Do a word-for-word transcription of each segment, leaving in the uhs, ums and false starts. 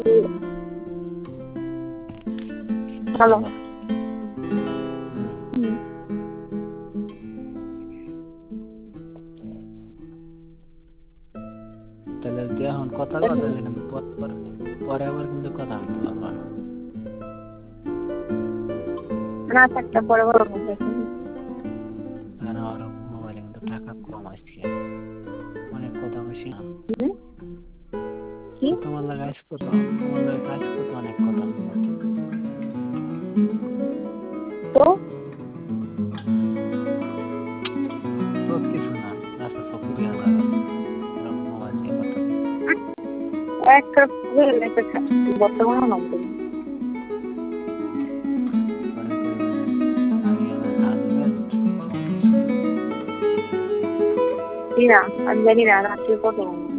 Hello. তাহলে তুই এখন কথা কও, তাহলে কিন্তু পরে আবার কিন্তু কথা বলতে পারবো না। না থাকতে পরে বড় কথা কারণ আমার মোবাইলে কিন্তু টাকা কম আসছে, অনেক কথা বেশি না। কি তোমার লাগে কাজ করতো, তোমার লাগে কাজ করতো অনেক কথা তো তো কিছু না, রাস্তা সব কুড়ি হাজার মোবাইল দিয়ে কথা একটা বর্তমানে নম্বর পরে করবে। আমি আমার হাজবেন্ড না আমি জানি না রাত্রে কত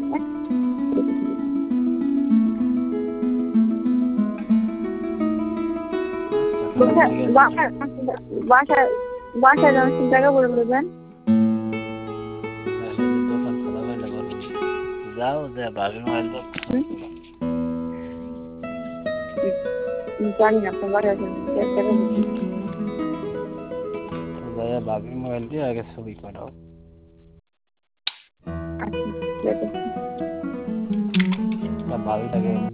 বাসা বাসা বাসা যেমন চিন্তা করে বলবেন দোকান খোলা পাইলে বলবো, যাও যে ভাবির মোবাইল জানি না আপনার বাসা ভাবির মোবাইল দিয়ে আগে ছবি করাও। আচ্ছা ঠিক আছে ভাবি লাগে